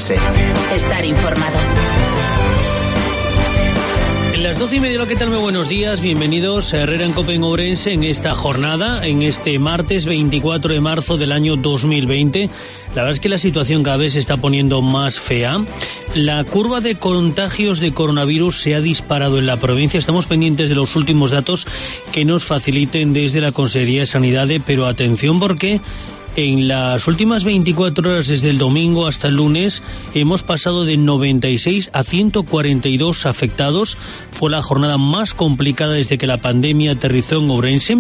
Ourense. Estar informado. Las 12:30, ¿qué tal? Muy buenos días, bienvenidos a Herrera en Cope en Ourense en esta jornada, en este martes 24 de marzo del año 2020. La verdad es que la situación cada vez se está poniendo más fea. La curva de contagios de coronavirus se ha disparado en la provincia. Estamos pendientes de los últimos datos que nos faciliten desde la Consejería de Sanidad, pero atención porque en las últimas 24 horas, desde el domingo hasta el lunes, hemos pasado de 96 a 142 afectados. Fue la jornada más complicada desde que la pandemia aterrizó en Ourense.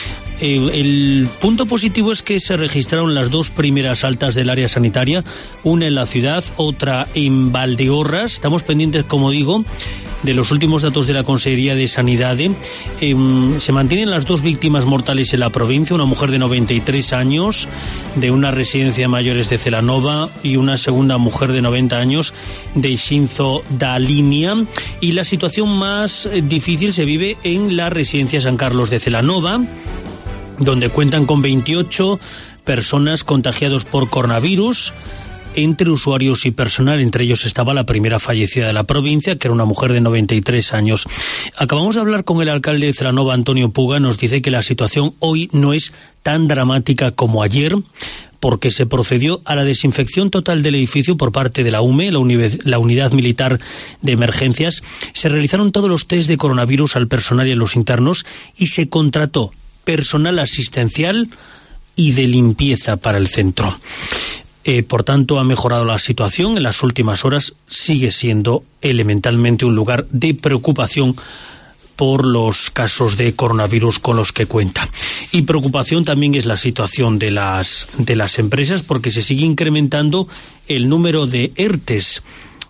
El punto positivo es que se registraron las dos primeras altas del área sanitaria, una en la ciudad, otra en Valdeorras. Estamos pendientes, como digo, de los últimos datos de la Consejería de Sanidad. Se mantienen las dos víctimas mortales en la provincia, una mujer de 93 años de una residencia de mayores de Celanova y una segunda mujer de 90 años de Xinzo da Línea. Y la situación más difícil se vive en la residencia San Carlos de Celanova, donde cuentan con 28 personas contagiadas por coronavirus, entre usuarios y personal. Entre ellos estaba la primera fallecida de la provincia, que era una mujer de 93 años. Acabamos de hablar con el alcalde de Celanova, Antonio Puga. Nos dice que la situación hoy no es tan dramática como ayer, porque se procedió a la desinfección total del edificio por parte de la UME, la Unidad Militar de Emergencias. Se realizaron todos los test de coronavirus al personal y a los internos y se contrató personal asistencial y de limpieza para el centro. Por tanto, ha mejorado la situación. En las últimas horas sigue siendo elementalmente un lugar de preocupación por los casos de coronavirus con los que cuenta. Y preocupación también es la situación de las empresas, porque se sigue incrementando el número de ERTEs.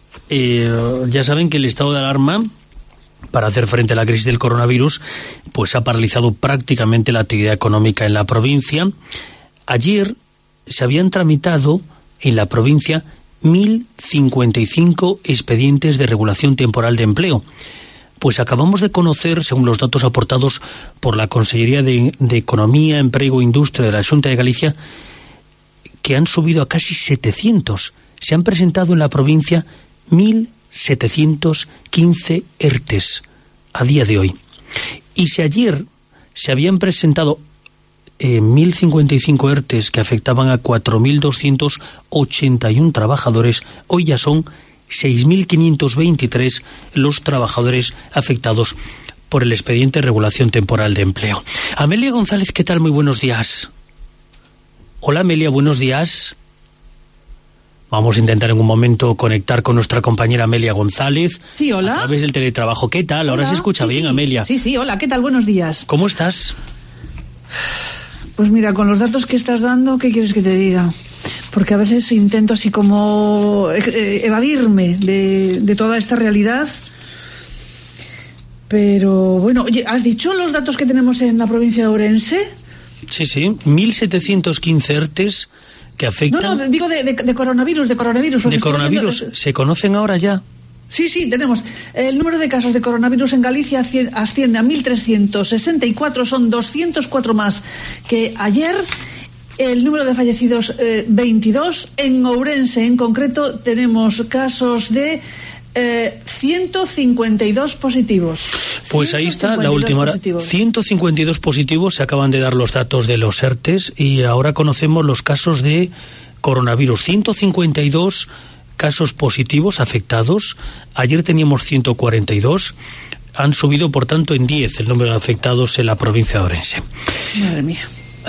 Ya saben que el estado de alarma, para hacer frente a la crisis del coronavirus, pues ha paralizado prácticamente la actividad económica en la provincia. Ayer se habían tramitado en la provincia 1.055 expedientes de regulación temporal de empleo. Pues acabamos de conocer, según los datos aportados por la Consellería de Economía, Empleo e Industria de la Xunta de Galicia, que han subido a casi 700. Se han presentado en la provincia 1.715 ERTEs a día de hoy. Y si ayer se habían presentado 1.055 ERTEs que afectaban a 4.281 trabajadores, hoy ya son 6.523 los trabajadores afectados por el expediente de regulación temporal de empleo. Amelia González, ¿qué tal? Muy buenos días. Hola Amelia, buenos días. Vamos a intentar en un momento conectar con nuestra compañera Amelia González. Sí, hola. A través del teletrabajo. ¿Qué tal? Ahora Hola. Se escucha bien, Amelia. Sí, hola, ¿qué tal? Buenos días. ¿Cómo estás? Pues mira, con los datos que estás dando, ¿qué quieres que te diga? Porque a veces intento así como evadirme de toda esta realidad. Pero bueno, oye, ¿has dicho los datos que tenemos en la provincia de Ourense? Sí, 1.715 ERTEs que afectan... No, digo de coronavirus. ¿De coronavirus? ¿Se conocen ahora ya? Sí, tenemos. El número de casos de coronavirus en Galicia asciende a 1.364, son 204 más que ayer. El número de fallecidos, 22. En Ourense, en concreto, tenemos casos de 152 positivos. Pues ahí está la última hora. 152 positivos, se acaban de dar los datos de los ERTEs y ahora conocemos los casos de coronavirus. 152 casos positivos afectados. Ayer teníamos 142. Han subido, por tanto, en 10 el número de afectados en la provincia de Ourense. Madre mía.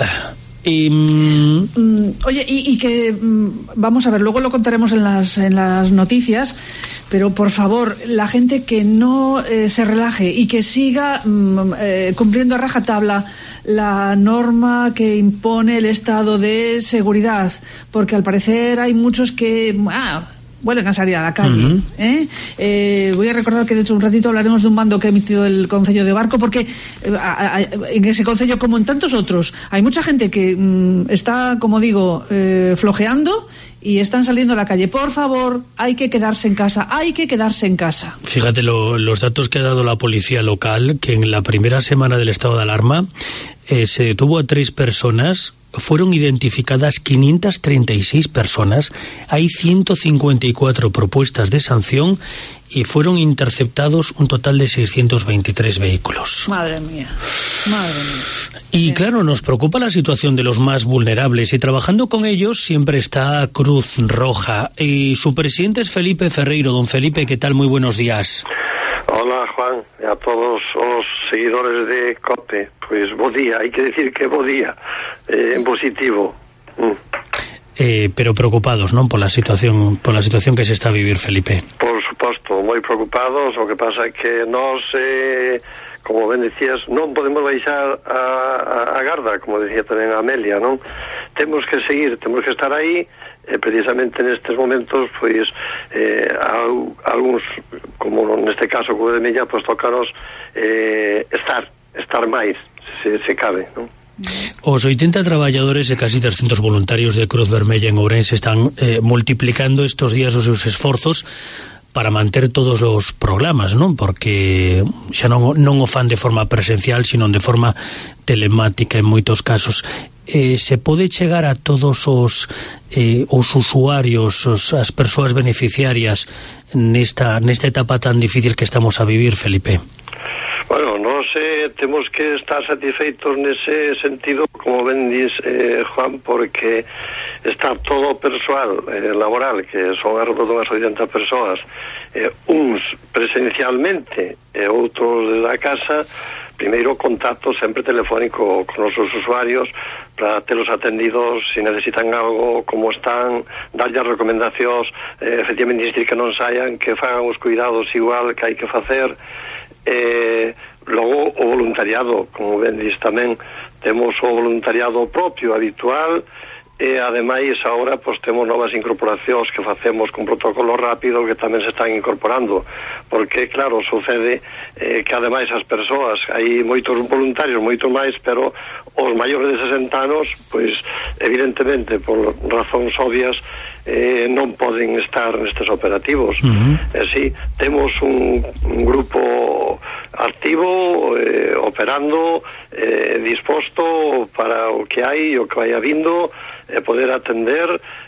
Oye, y que vamos a ver, luego lo contaremos en las noticias, pero por favor, la gente que no se relaje y que siga cumpliendo a rajatabla la norma que impone el estado de seguridad, porque al parecer hay muchos que vuelven a salir a la calle. Voy a recordar que dentro de un ratito hablaremos de un mando que ha emitido el Concello de Barco, porque en ese concello, como en tantos otros, hay mucha gente que está, como digo, flojeando y están saliendo a la calle. Por favor, hay que quedarse en casa, hay que quedarse en casa. Fíjate los datos que ha dado la policía local, que en la primera semana del estado de alarma se detuvo a 3 personas, fueron identificadas 536 personas, hay 154 propuestas de sanción y fueron interceptados un total de 623 vehículos. Madre mía, madre mía. Y claro, nos preocupa la situación de los más vulnerables y trabajando con ellos siempre está Cruz Roja y su presidente es Felipe Ferreiro. Don Felipe, ¿qué tal? Muy buenos días. Hola, Juan, e a todos os seguidores de COPE. Pois bo día, hai que decir que bo día, en positivo. Pero preocupados, ¿no?, por la situación que se está a vivir, Felipe. Por suposto, moi preocupados. O que pasa é que nós, como ben decías, non podemos baixar a garda, como decía tamén Amelia, non? Temos que seguir, temos que estar aí. Precisamente nestes momentos, pois algúns, como neste caso co de Mella, pois tocaros estar máis, se cabe, non? Os 80 traballadores e casi 300 voluntarios de Cruz Vermella en Ourense están multiplicando estos días os seus esforzos para manter todos os programas, non? Porque xa non o fan de forma presencial, sino de forma telemática en moitos casos. Se pode chegar a todos os usuarios, as persoas beneficiarias nesta etapa tan difícil que estamos a vivir, Felipe? Bueno, nós temos que estar satisfeitos nese sentido, como ben dis, Juan, porque está todo o persoal laboral, que son alrededor de unhas 80 persoas, uns presencialmente e outros da casa. Primeiro, contacto sempre telefónico con os usuarios para telos atendidos, se necesitan algo, como están, darlle as recomendacións, efectivamente insistir que non saian, que fagan os cuidados igual que hai que facer. Logo o voluntariado, como ben dis tamén, temos o voluntariado propio, habitual, e ademais agora pois temos novas incorporacións que facemos con protocolo rápido que tamén se están incorporando, porque claro, sucede que ademais as persoas, hai moitos voluntarios, moitos máis, pero os maiores de 60 anos, pois evidentemente por razóns obvias non poden estar nestes operativos. Sí, temos un grupo activo, operando, disposto para o que hai, o que vai habindo, poder atender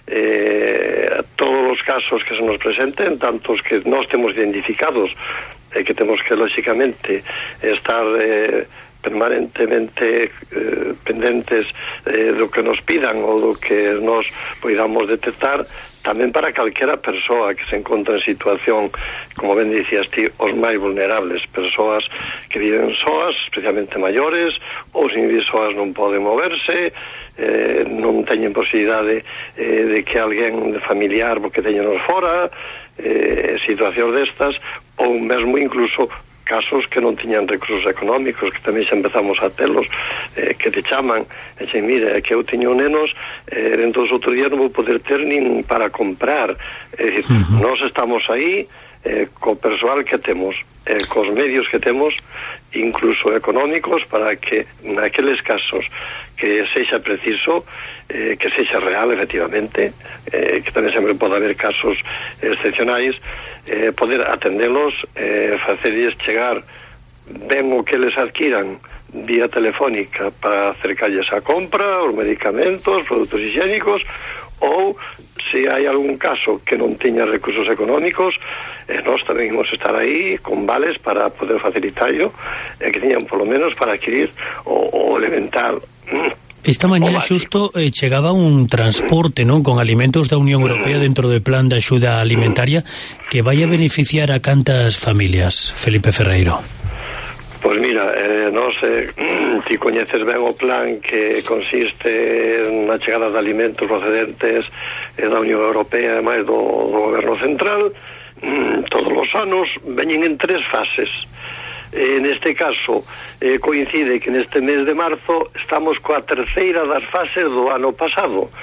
todos os casos que se nos presenten, tantos que nós temos identificados, que temos que lógicamente estar permanentemente pendentes do que nos pidan ou do que nos podamos detectar, tamén para calquera persoa que se encontra en situación, como ben dicías ti, os máis vulnerables, persoas que viven soas, especialmente maiores, ou sin vivir soas non poden moverse, non teñen posibilidade de que alguén familiar porque teñenos fora, situacións destas, ou mesmo incluso casos que non tiñan recursos económicos, que tamén xa empezamos a telos, que te chaman e xe, mire, que eu teño nenos, dentro dos outros días non vou poder ter nin para comprar. Nós estamos aí co persoal que temos, cos medios que temos, incluso económicos, para que naqueles casos que sexa preciso, que sexa real, efectivamente, que tamén sempre pode haber casos excepcionais, poder atendelos, facerlles chegar ben o que les adquiran vía telefónica para acercarlles a compra, os medicamentos, produtos higiénicos, ou se hai algún caso que non teña recursos económicos, nós tamén imos estar aí con vales para poder facilitarlo, que teñan polo menos para adquirir o elemental. Esta mañá xusto chegaba un transporte, non, con alimentos da Unión Europea dentro do plan de axuda alimentaria que vai a beneficiar a cantas familias, Felipe Ferreiro? Pois mira, nós ti coñeces ben o plan que consiste na chegada de alimentos procedentes da Unión Europea e máis do Goberno Central. Todos os anos veñen en 3 fases. Neste caso coincide que neste mes de marzo estamos coa terceira das fases do ano pasado.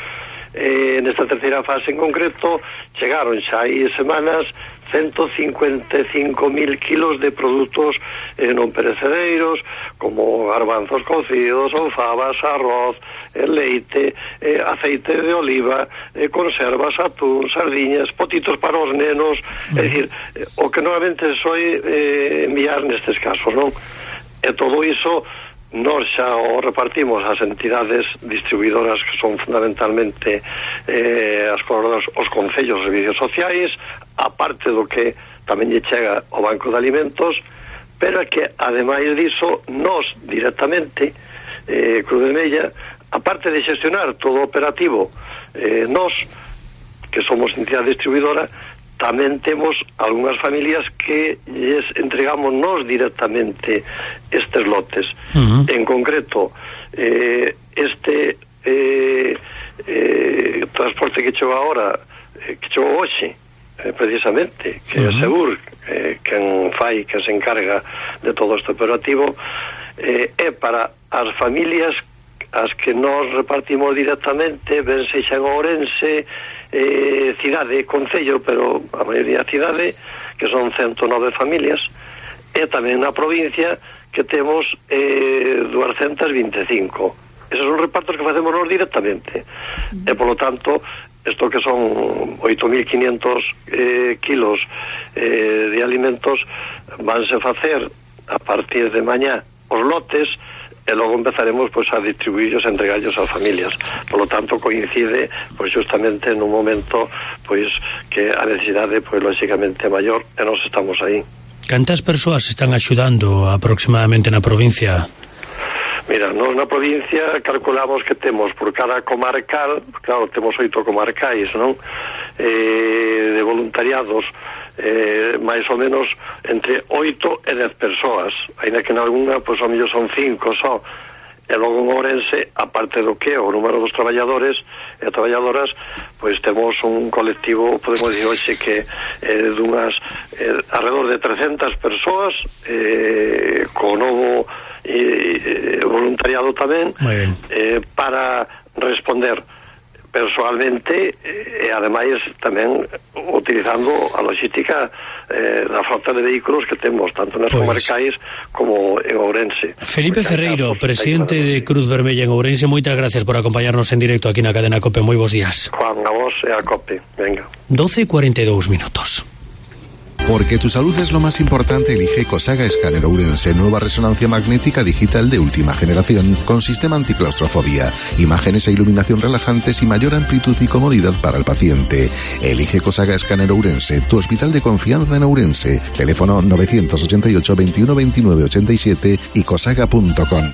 nesta terceira fase en concreto chegaron xa hai semanas 155.000 kilos de produtos non perecedeiros, como garbanzos cocidos, alfabas, arroz, leite, aceite de oliva, conservas, atún, sardiñas, potitos para os nenos, é dicir, o que normalmente soe enviar nestes casos, non? E todo iso nós xa o repartimos ás entidades distribuidoras que son fundamentalmente os concellos de servicios sociais, aparte do que tamén lle chega ao Banco de Alimentos, pero que ademais diso nós directamente Cruz Vermella, aparte de xestionar todo o operativo, nós que somos entidade distribuidora, tamén temos algunhas familias que lles entregamos nós directamente estes lotes. En concreto, este transporte que chegou agora, que chegou hoxe, precisamente, que é Segur, quen se encarga de todo este operativo, é para as familias as que nós repartimos directamente, ben sexa en Ourense, cidade, concello, pero a maioría cidade, que son 109 familias, e tamén na provincia que temos 225. Esos son repartos que facemos nós directamente, e polo tanto isto que son 8.500 kilos de alimentos vanse facer a partir de mañá os lotes, e logo empezaremos a distribuirlos, a entregarlos ás familias. Por lo tanto, coincide justamente nun momento que a necesidade lógicamente é maior, e nós estamos aí. Cantas persoas están axudando aproximadamente na provincia? Mira, nós na provincia calculamos que temos por cada comarcal, claro, temos 8 comarcais, non? De voluntariados, máis ou menos entre 8 e 10 persoas, ainda que en algunha ao mellor son 5 só. E logo en Ourense, aparte do que o número dos traballadores e traballadoras, temos un colectivo, podemos dicir hoxe, que dunhas alrededor de 300 persoas, co novo voluntariado tamén, para responder personalmente, e ademais tamén utilizando a logística da frota de vehículos que temos tanto nas comarcais como en Ourense. Felipe Ferreiro, presidente de Cruz Vermella en Ourense, moitas gracias por acompañarnos en directo aquí na cadena COPE. Moi bons días. Juan, a vos e a COPE. Venga. 12:42 minutos. Porque tu salud es lo más importante, elige Cosaga Escáner Ourense, nueva resonancia magnética digital de última generación, con sistema anticlaustrofobia, imágenes e iluminación relajantes y mayor amplitud y comodidad para el paciente. Elige Cosaga Escáner Ourense, tu hospital de confianza en Ourense. Teléfono 988 21 29 87 y cosaga.com.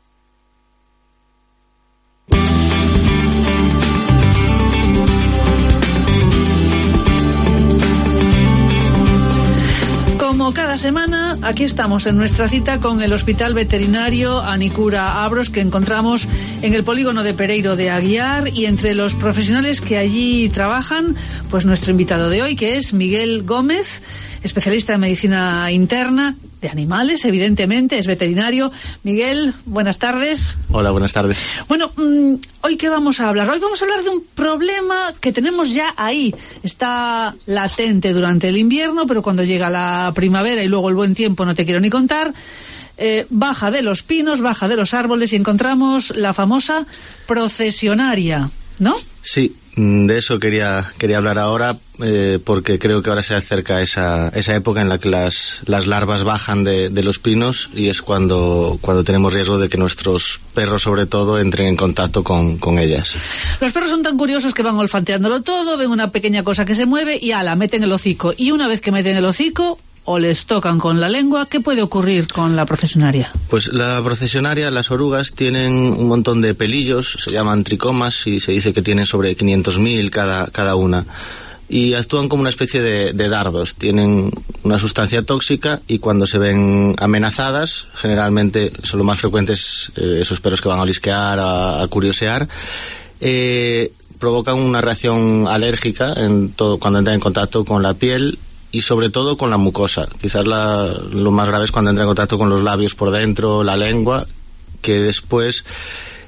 Como cada semana, aquí estamos en nuestra cita con el Hospital Veterinario Anicura Abros, que encontramos en el polígono de Pereiro de Aguiar, y entre los profesionales que allí trabajan, nuestro invitado de hoy, que es Miguel Gómez, especialista en medicina interna de animales, evidentemente, es veterinario. Miguel, buenas tardes. Hola, buenas tardes. Bueno, ¿hoy qué vamos a hablar? Hoy vamos a hablar de un problema que tenemos ya ahí. Está latente durante el invierno, pero cuando llega la primavera y luego el buen tiempo, no te quiero ni contar, baja de los pinos, baja de los árboles y encontramos la famosa procesionaria, ¿no? Sí, de eso quería hablar ahora, porque creo que ahora se acerca esa época en la que las larvas bajan de los pinos, y es cuando tenemos riesgo de que nuestros perros, sobre todo, entren en contacto con ellas. Los perros son tan curiosos que van olfateándolo todo, ven una pequeña cosa que se mueve y meten el hocico. Y una vez que meten el hocico, o les tocan con la lengua. ¿Qué puede ocurrir con la procesionaria? Pues la procesionaria, las orugas, tienen un montón de pelillos, se llaman tricomas, y se dice que tienen sobre 500.000 cada una. Y actúan como una especie de dardos. Tienen una sustancia tóxica, y cuando se ven amenazadas, generalmente son lo más frecuentes esos perros que van a olisquear, a curiosear, provocan una reacción alérgica cuando entran en contacto con la piel, y sobre todo con la mucosa. Quizás lo más grave es cuando entra en contacto con los labios por dentro, la lengua, que después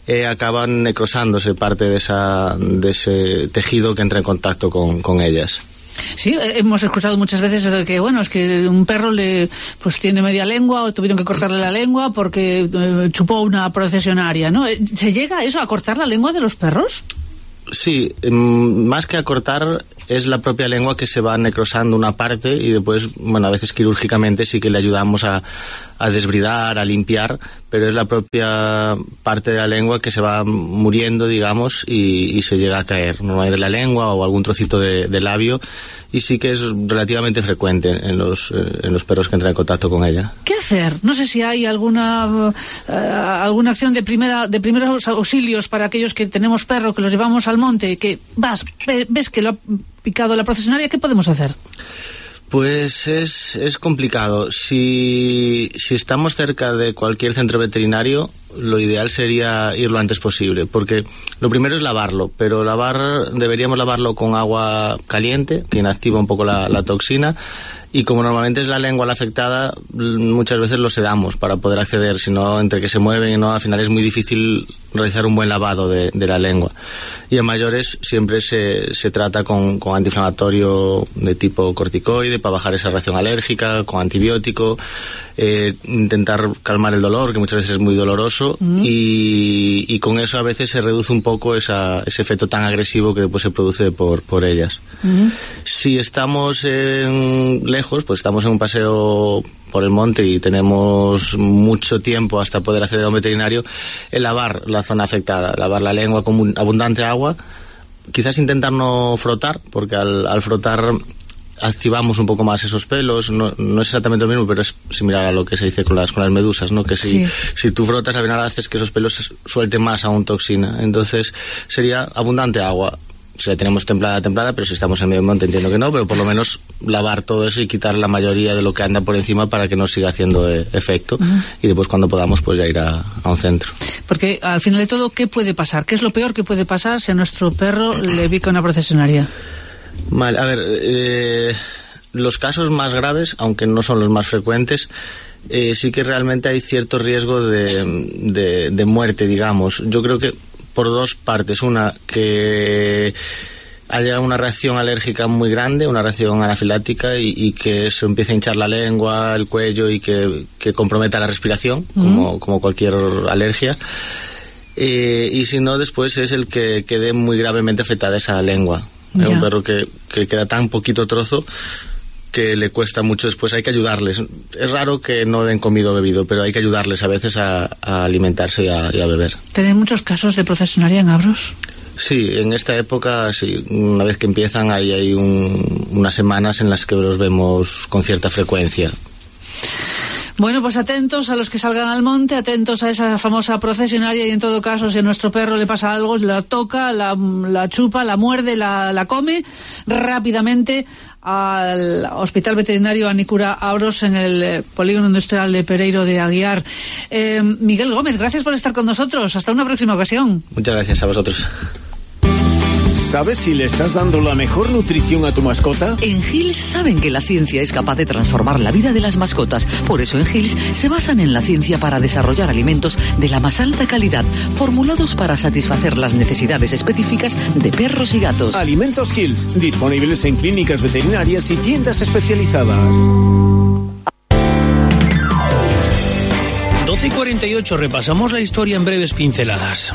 acaban necrosándose parte de ese tejido que entra en contacto con ellas. Sí, hemos escuchado muchas veces que, bueno, es que un perro pues tiene media lengua o tuvieron que cortarle la lengua porque chupó una procesionaria, ¿no? ¿Se llega a eso, a cortar la lengua de los perros? Sí, más que a cortar, es la propia lengua que se va necrosando una parte y después, bueno, a veces quirúrgicamente sí que le ayudamos a desbridar, a limpiar, pero es la propia parte de la lengua que se va muriendo, digamos, y se llega a caer, normalmente la lengua o algún trocito de labio, y sí que es relativamente frecuente en los perros que entran en contacto con ella. ¿Qué hacer? No sé si hay alguna acción de primeros auxilios para aquellos que tenemos perro, que los llevamos al monte, que ves que lo ha picado la procesionaria. ¿Qué podemos hacer? Pues es complicado. Si estamos cerca de cualquier centro veterinario, lo ideal sería ir lo antes posible, porque lo primero es lavarlo, pero deberíamos lavarlo con agua caliente, que inactiva un poco la toxina, y como normalmente es la lengua la afectada, muchas veces lo sedamos para poder acceder, si no, entre que se mueven y no, al final es muy difícil realizar un buen lavado de la lengua. Y en mayores siempre se trata con antiinflamatorio de tipo corticoide para bajar esa reacción alérgica, con antibiótico, intentar calmar el dolor, que muchas veces es muy doloroso, y con eso a veces se reduce un poco ese efecto tan agresivo que después se produce por ellas. Si estamos lejos, pues estamos en un paseo por el monte y tenemos mucho tiempo hasta poder acceder a un veterinario, el lavar la zona afectada, lavar la lengua con abundante agua, quizás intentar no frotar, porque al frotar activamos un poco más esos pelos, no es exactamente lo mismo, pero es similar a lo que se dice con las medusas, ¿no? Que si tú frotas, al final haces que esos pelos suelten más aún toxina. Entonces sería abundante agua. Si la tenemos templada, pero si estamos en medio monte entiendo que no, pero por lo menos lavar todo eso y quitar la mayoría de lo que anda por encima para que no siga haciendo efecto, y después cuando podamos pues ya ir a un centro. Porque al final de todo, ¿qué puede pasar? ¿Qué es lo peor que puede pasar si a nuestro perro le pica una procesionaria? Vale, a ver, los casos más graves, aunque no son los más frecuentes, sí que realmente hay cierto riesgo de muerte, digamos. Yo creo que por dos partes. Una, que haya una reacción alérgica muy grande, una reacción anafiláctica, y que se empiece a hinchar la lengua, el cuello, y que comprometa la respiración, como cualquier alergia. Y si no, después es el que quede muy gravemente afectada esa lengua. Es un perro que queda tan poquito trozo que le cuesta mucho después. Hay que ayudarles. Es raro que no den comido o bebido, pero hay que ayudarles a veces a alimentarse y a beber. ¿Tenéis muchos casos de procesionaria en Abros? Sí, en esta época, sí. Una vez que empiezan, hay unas semanas en las que los vemos con cierta frecuencia. Bueno, pues atentos a los que salgan al monte, atentos a esa famosa procesionaria, y en todo caso, si a nuestro perro le pasa algo, la toca, la chupa, la muerde, la come, rápidamente al Hospital Veterinario Anicura Abros en el Polígono Industrial de Pereiro de Aguiar. Miguel Gómez, gracias por estar con nosotros. Hasta una próxima ocasión. Muchas gracias a vosotros. ¿Sabes si le estás dando la mejor nutrición a tu mascota? En Hills saben que la ciencia es capaz de transformar la vida de las mascotas. Por eso en Hills se basan en la ciencia para desarrollar alimentos de la más alta calidad, formulados para satisfacer las necesidades específicas de perros y gatos. Alimentos Hills, disponibles en clínicas veterinarias y tiendas especializadas. 12:48, repasamos la historia en breves pinceladas.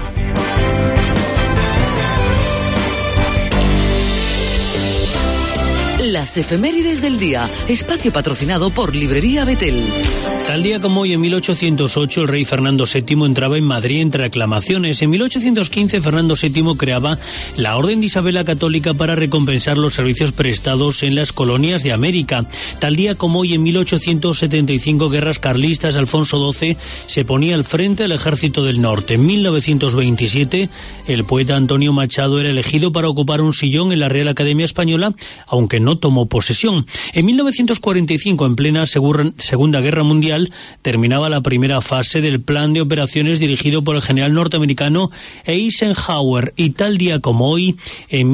Las efemérides del día, espacio patrocinado por Librería Betel. Tal día como hoy, en 1808, el rey Fernando VII entraba en Madrid entre aclamaciones. En 1815, Fernando VII creaba la Orden de Isabel la Católica para recompensar los servicios prestados en las colonias de América. Tal día como hoy, en 1875, guerras carlistas, Alfonso XII se ponía al frente del Ejército del Norte. En 1927, el poeta Antonio Machado era elegido para ocupar un sillón en la Real Academia Española, aunque no tomó posesión. En 1945, en plena Segunda Guerra Mundial, terminaba la primera fase del plan de operaciones dirigido por el general norteamericano Eisenhower, y tal día como hoy, en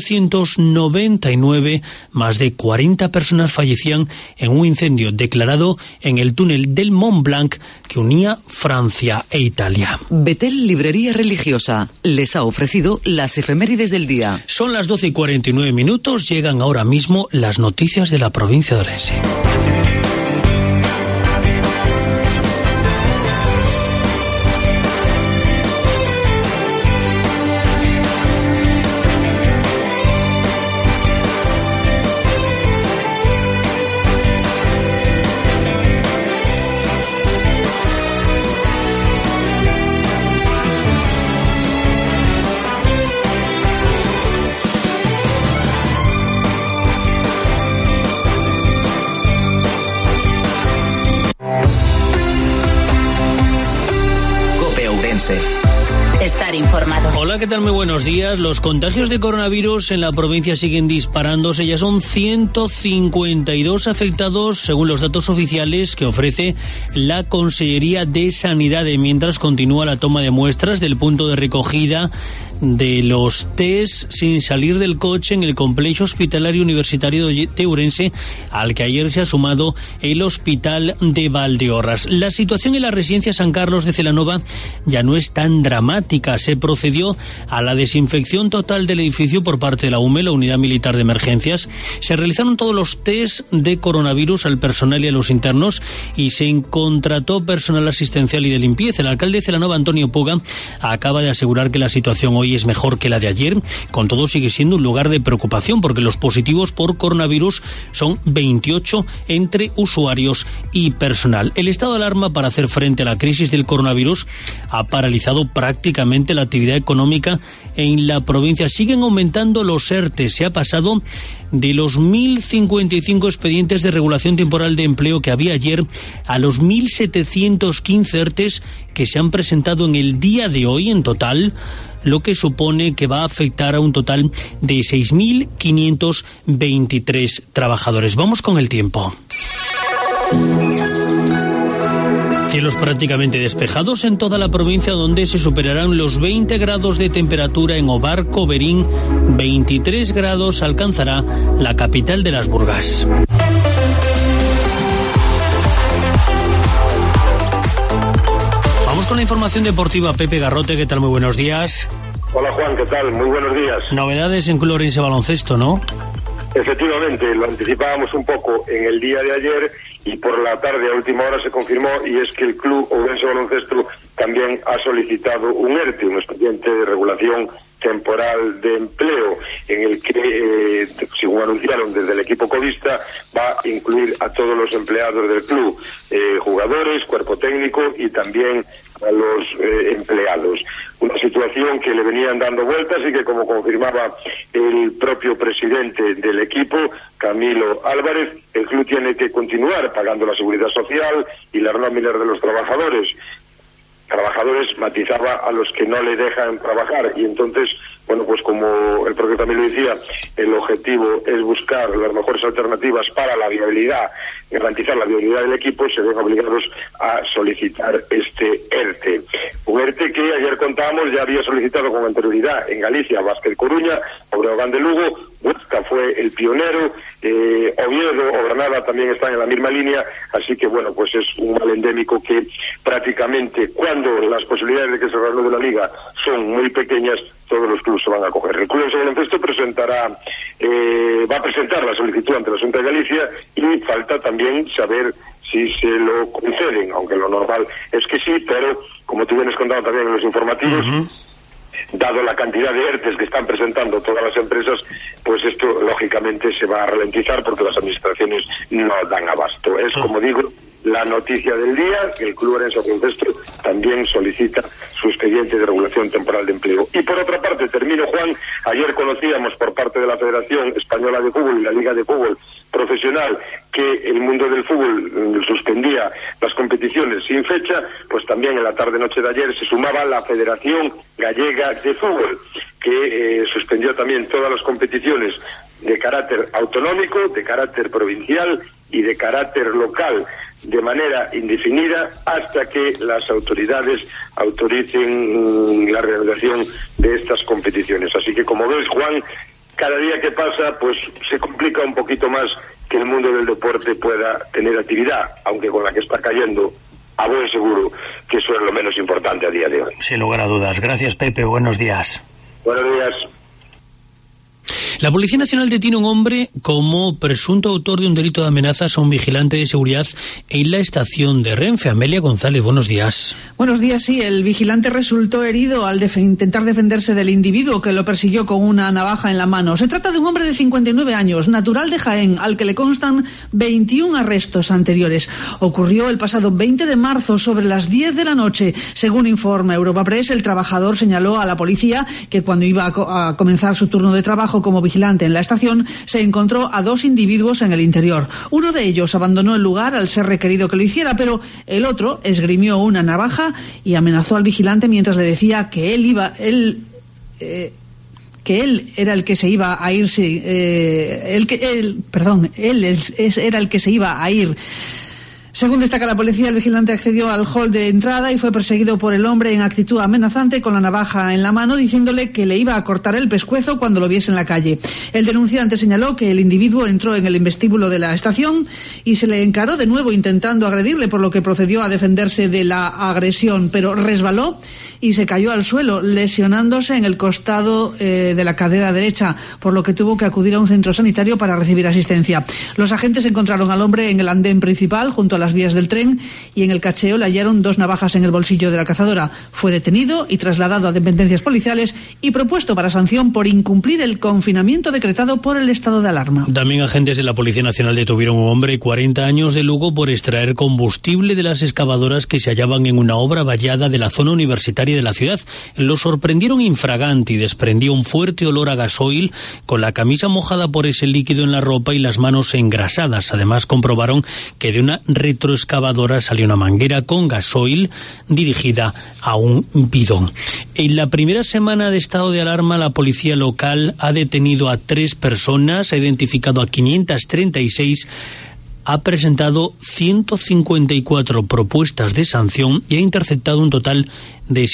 1999, más de 40 personas fallecían en un incendio declarado en el túnel del Mont Blanc que unía Francia e Italia. Betel Librería Religiosa les ha ofrecido las efemérides del día. Son las 12:49, llegan ahora mismo las noticias de la provincia de Orense. Estar informado. Hola, ¿qué tal? Muy buenos días. Los contagios de coronavirus en la provincia siguen disparándose. Ya son 152 afectados, según los datos oficiales que ofrece la Consellería de Sanidad, mientras continúa la toma de muestras del punto de recogida de los test sin salir del coche en el complejo hospitalario universitario de Ourense, al que ayer se ha sumado el hospital de Valdeorras. La situación en la residencia San Carlos de Celanova ya no es tan dramática. Se procedió a la desinfección total del edificio por parte de la UME, la Unidad Militar de Emergencias. Se realizaron todos los test de coronavirus al personal y a los internos, y se contrató personal asistencial y de limpieza. El alcalde de Celanova, Antonio Puga, acaba de asegurar que la situación hoy es mejor que la de ayer. Con todo, sigue siendo un lugar de preocupación porque los positivos por coronavirus son 28 entre usuarios y personal. El estado de alarma para hacer frente a la crisis del coronavirus ha paralizado prácticamente la actividad económica en la provincia. Siguen aumentando los ERTE. Se ha pasado de los 1.055 expedientes de regulación temporal de empleo que había ayer a los 1.715 ERTEs que se han presentado en el día de hoy en total, lo que supone que va a afectar a un total de 6.523 trabajadores. Vamos con el tiempo. Cielos prácticamente despejados en toda la provincia, donde se superarán los 20 grados de temperatura en Ovar, Coberín. 23 grados alcanzará la capital de las Burgas. Vamos con la información deportiva. Pepe Garrote, ¿qué tal? Muy buenos días. Hola Juan, ¿qué tal? Muy buenos días. Novedades en Club Ourense Baloncesto, ¿no? Efectivamente, lo anticipábamos un poco en el día de ayer y por la tarde a última hora se confirmó, y es que el Club Ourense Baloncesto también ha solicitado un ERTE, un expediente de regulación temporal de empleo, en el que, según anunciaron desde el equipo covista, va a incluir a todos los empleados del club, jugadores, cuerpo técnico y también a los empleados. Una situación que le venían dando vueltas y que, como confirmaba el propio presidente del equipo, Camilo Álvarez, el club tiene que continuar pagando la seguridad social y las nóminas de los trabajadores, matizaba a los que no le dejan trabajar, y entonces, bueno, pues como el propio Camilo decía, el objetivo es buscar las mejores alternativas para la viabilidad, garantizar la viabilidad del equipo. Se ven obligados a solicitar este ERTE. Un ERTE que ayer contábamos ya había solicitado con anterioridad en Galicia, Vázquez Coruña, Breogán de Lugo, Huesca fue el pionero, Oviedo o Granada también están en la misma línea, así que bueno, pues es un mal endémico que prácticamente, cuando las posibilidades de que se reanude la liga son muy pequeñas, todos los clubes se van a coger. El Club Ourense Baloncesto va a presentar la solicitud ante la Xunta de Galicia, y falta también saber si se lo conceden, aunque lo normal es que sí, pero como tú vienes contando también en los informativos, dado la cantidad de ERTEs que están presentando todas las empresas, pues esto lógicamente se va a ralentizar porque las administraciones no dan abasto. Es, como digo, la noticia del día, que el Club Ourense Baloncesto también solicita su expediente de regulación temporal de empleo. Y por otra parte, termino, Juan, ayer conocíamos por parte de la Federación Española de Fútbol y la Liga de Fútbol Profesional que el mundo del fútbol suspendía las competiciones sin fecha, pues también en la tarde-noche de ayer se sumaba la Federación Gallega de Fútbol, que suspendió también todas las competiciones de carácter autonómico, de carácter provincial y de carácter local, de manera indefinida, hasta que las autoridades autoricen la realización de estas competiciones. Así que, como ves, Juan, cada día que pasa, pues se complica un poquito más que el mundo del deporte pueda tener actividad, aunque con la que está cayendo, a buen seguro que eso es lo menos importante a día de hoy. Sin lugar a dudas. Gracias, Pepe. Buenos días. Buenos días. La Policía Nacional detiene a un hombre como presunto autor de un delito de amenazas a un vigilante de seguridad en la estación de Renfe. Amelia González, buenos días. Buenos días, sí. El vigilante resultó herido al intentar defenderse del individuo que lo persiguió con una navaja en la mano. Se trata de un hombre de 59 años, natural de Jaén, al que le constan 21 arrestos anteriores. Ocurrió el pasado 20 de marzo sobre las 10 de la noche. Según informa Europa Press, el trabajador señaló a la policía que cuando iba a comenzar su turno de trabajo como vigilante en la estación, se encontró a 2 individuos en el interior. Uno de ellos abandonó el lugar al ser requerido que lo hiciera, pero el otro esgrimió una navaja y amenazó al vigilante mientras le decía que él era el que se iba a irse, era el que se iba a ir. Según destaca la policía, el vigilante accedió al hall de entrada y fue perseguido por el hombre en actitud amenazante con la navaja en la mano, diciéndole que le iba a cortar el pescuezo cuando lo viese en la calle. El denunciante señaló que el individuo entró en el vestíbulo de la estación y se le encaró de nuevo intentando agredirle, por lo que procedió a defenderse de la agresión, pero resbaló y se cayó al suelo, lesionándose en el costado de la cadera derecha, por lo que tuvo que acudir a un centro sanitario para recibir asistencia. Los agentes encontraron al hombre en el andén principal, junto a las vías del tren, y en el cacheo le hallaron 2 navajas en el bolsillo de la cazadora. Fue detenido y trasladado a dependencias policiales y propuesto para sanción por incumplir el confinamiento decretado por el estado de alarma. También agentes de la Policía Nacional detuvieron a un hombre de 40 años de Lugo por extraer combustible de las excavadoras que se hallaban en una obra vallada de la zona universitaria de la ciudad. Lo sorprendieron infraganti y desprendió un fuerte olor a gasoil, con la camisa mojada por ese líquido en la ropa y las manos engrasadas. Además, comprobaron que de una retroexcavadora salió una manguera con gasoil dirigida a un bidón. En la primera semana de estado de alarma, la policía local ha detenido a 3 personas, ha identificado a 536, ha presentado 154 propuestas de sanción y ha interceptado un total de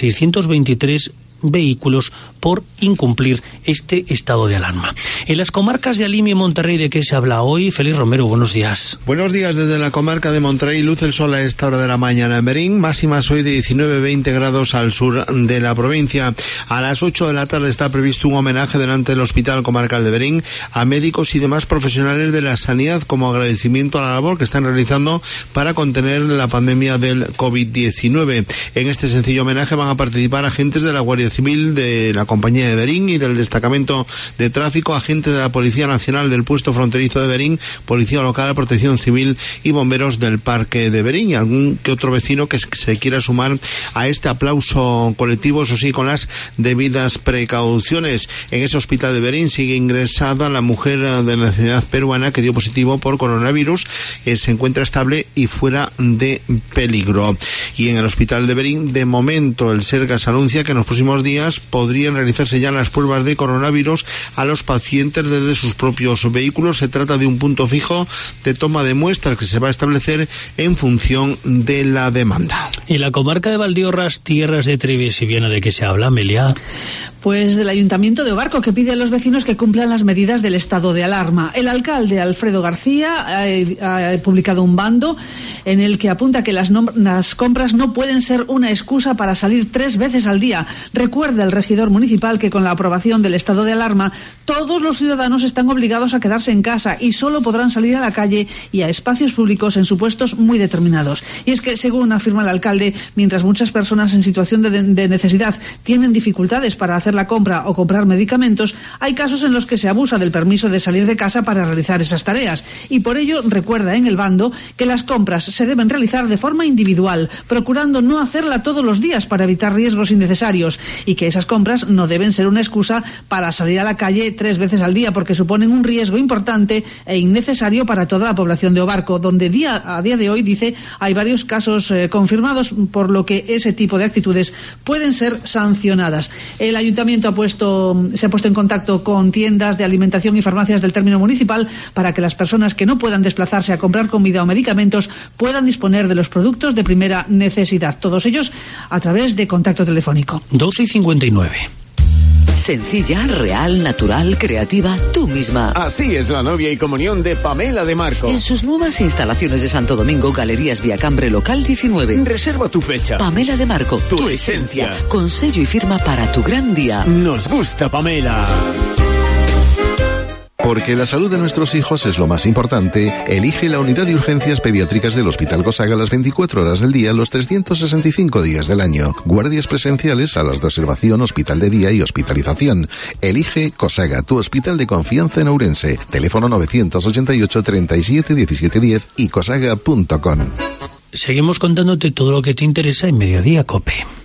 623 vehículos por incumplir este estado de alarma. En las comarcas de Alimia y Monterrey, ¿de qué se habla hoy? Félix Romero, buenos días. Buenos días desde la comarca de Monterrey. Luce el sol a esta hora de la mañana en Berín, máximas hoy de 19-20 grados al sur de la provincia. A las 8 de la tarde está previsto un homenaje delante del Hospital Comarcal de Berín a médicos y demás profesionales de la sanidad como agradecimiento a la labor que están realizando para contener la pandemia del COVID-19. En este sencillo homenaje van a participar agentes de la Guardia Civil, de la Compañía de Berín y del Destacamento de Tráfico, agentes de la Policía Nacional del Puesto Fronterizo de Berín, Policía Local, Protección Civil y bomberos del Parque de Berín, y algún que otro vecino que se quiera sumar a este aplauso colectivo, eso sí, con las debidas precauciones. En ese hospital de Berín sigue ingresada la mujer de nacionalidad peruana que dio positivo por coronavirus, se encuentra estable y fuera de peligro. Y en el hospital de Berín, de momento, el Sergas anuncia que en los próximos días podrían realizarse ya las pruebas de coronavirus a los pacientes desde sus propios vehículos. Se trata de un punto fijo de toma de muestras que se va a establecer en función de la demanda. Y la comarca de Valdeorras, tierras de Treviesiviana, ¿de qué se habla, Amelia? Pues del Ayuntamiento de Obarco, que pide a los vecinos que cumplan las medidas del estado de alarma. El alcalde Alfredo García ha publicado un bando en el que apunta que las compras no pueden ser una excusa para salir 3 veces al día. Recuerda el regidor municipal que con la aprobación del estado de alarma todos los ciudadanos están obligados a quedarse en casa y solo podrán salir a la calle y a espacios públicos en supuestos muy determinados. Y es que, según afirma el alcalde, mientras muchas personas en situación de necesidad tienen dificultades para hacer la compra o comprar medicamentos, hay casos en los que se abusa del permiso de salir de casa para realizar esas tareas. Y por ello recuerda en el bando que las compras se deben realizar de forma individual, procurando no hacerla todos los días para evitar riesgos innecesarios. y que esas compras no deben ser una excusa para salir a la calle 3 veces al día, porque suponen un riesgo importante e innecesario para toda la población de Obarco, donde a día de hoy, dice, hay varios casos confirmados, por lo que ese tipo de actitudes pueden ser sancionadas. El ayuntamiento se ha puesto en contacto con tiendas de alimentación y farmacias del término municipal para que las personas que no puedan desplazarse a comprar comida o medicamentos puedan disponer de los productos de primera necesidad, todos ellos a través de contacto telefónico. 12:59. Sencilla, real, natural, creativa, tú misma. Así es la novia y comunión de Pamela de Marco. En sus nuevas instalaciones de Santo Domingo, Galerías Viacambre, local 19. Reserva tu fecha. Pamela de Marco, tu esencia. Con sello y firma para tu gran día. Nos gusta, Pamela. Porque la salud de nuestros hijos es lo más importante, elige la unidad de urgencias pediátricas del Hospital Cosaga las 24 horas del día, los 365 días del año. Guardias presenciales, salas de observación, hospital de día y hospitalización. Elige Cosaga, tu hospital de confianza en Ourense. Teléfono 988 37 17 10 y cosaga.com. Seguimos contándote todo lo que te interesa en Mediodía COPE.